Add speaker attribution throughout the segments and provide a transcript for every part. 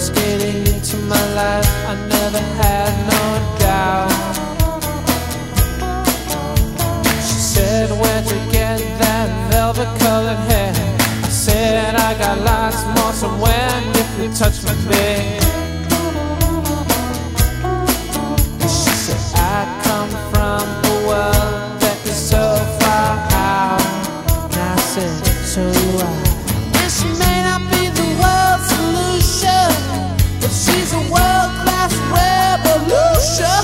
Speaker 1: skating into my life, I never had no doubt. She said, where'd you get that velvet colored hair? I said, I got lots more somewhere if you touch my bed. She said, I come from a world that is so far out. And I said, so do I. And she may not be the world's solution, but she's a world-class revolution.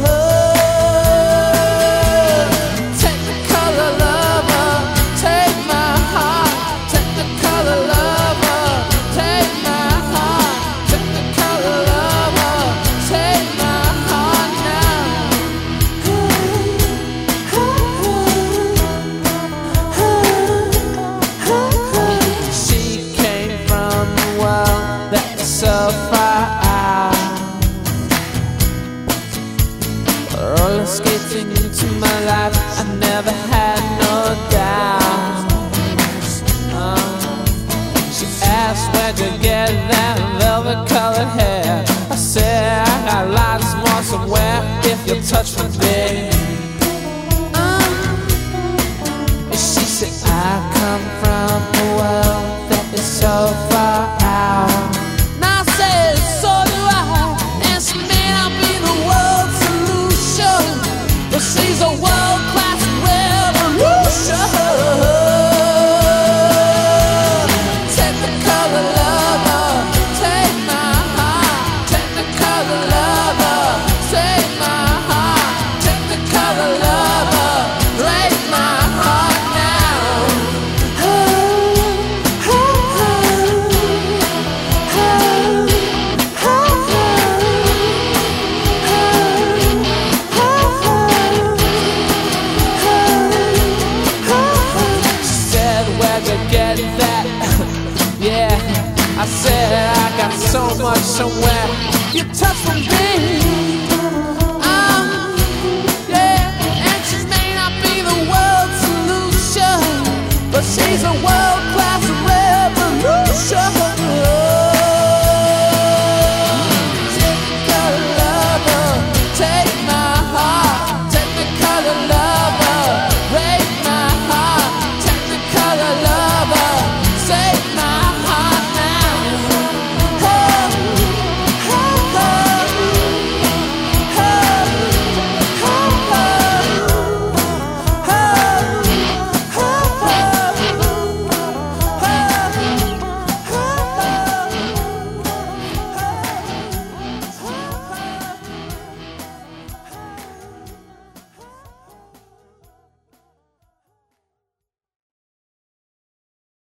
Speaker 1: Technicolor lover, take my heart. Technicolor lover, take my heart. Technicolor lover, take my heart now. She came from a world that is so far out. Roller skating into my life, I never had no doubt. She asked, where'd you get that velvet colored hair? I said, I got lots more somewhere if you touch my bed. She said, I come from a world that is so far out. And I said, so do I. And she may not be the world's solution, but she's a world-class revolution. Technicolor lover, take my heart. Technicolor lover, take my heart. Technicolor lover, break my heart now. She said, where'd you get that? Yeah, I said, I got so much somewhere. You touch my baby. Yeah, and she may not be the world's solution, but she's a world